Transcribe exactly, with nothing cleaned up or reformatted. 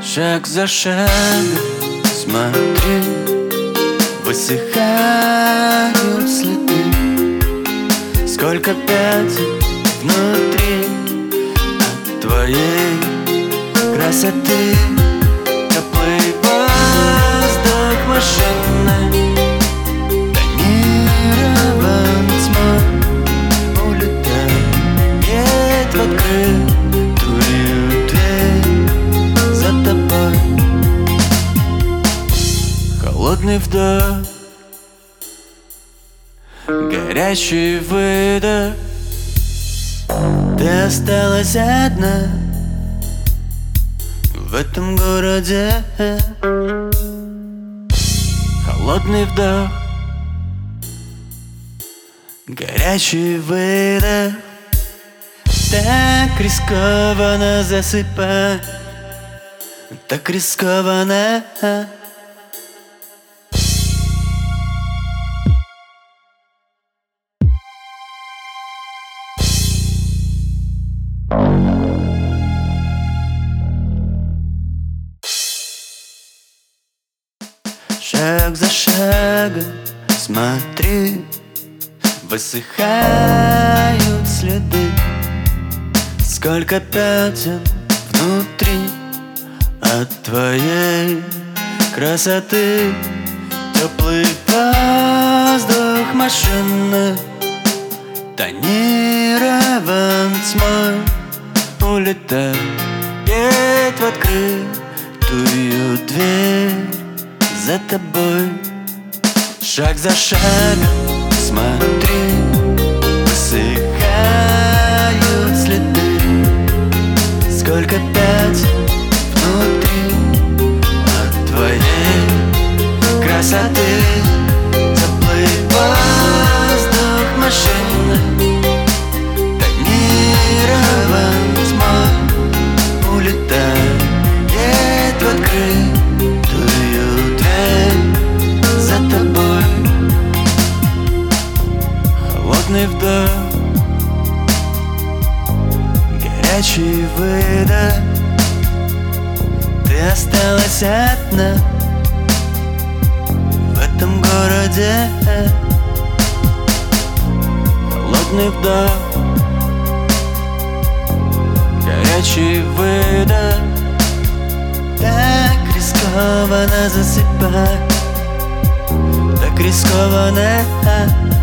Шаг за шагом, смотри, высыхают следы. Сколько пятен внутри от твоей красоты. Теплый воздух машины тонирован тьмой улетает в открытую дверь за тобой. Холодный вдох, горячий выдох. Ты осталась одна в этом городе. Холодный вдох, горячий выдох. Так рискованно засыпать, так рискованно. Шаг за шагом, смотри, высыхают следы. Сколько пятен внутри от твоей красоты. Теплый воздух машины тонирован тьмой улетает в открытую дверь за тобой. Шаг за шагом, смотри, высыхают следы. Сколько пятен внутри от твоей красоты. Теплый воздух машины тонирован тьмой улетает в открытую дверь за тобой. Холодный вдох, горячий выдох. Ты осталась одна в этом городе. Холодный вдох, горячий выдох. Так рискованно засыпать, так рискованно.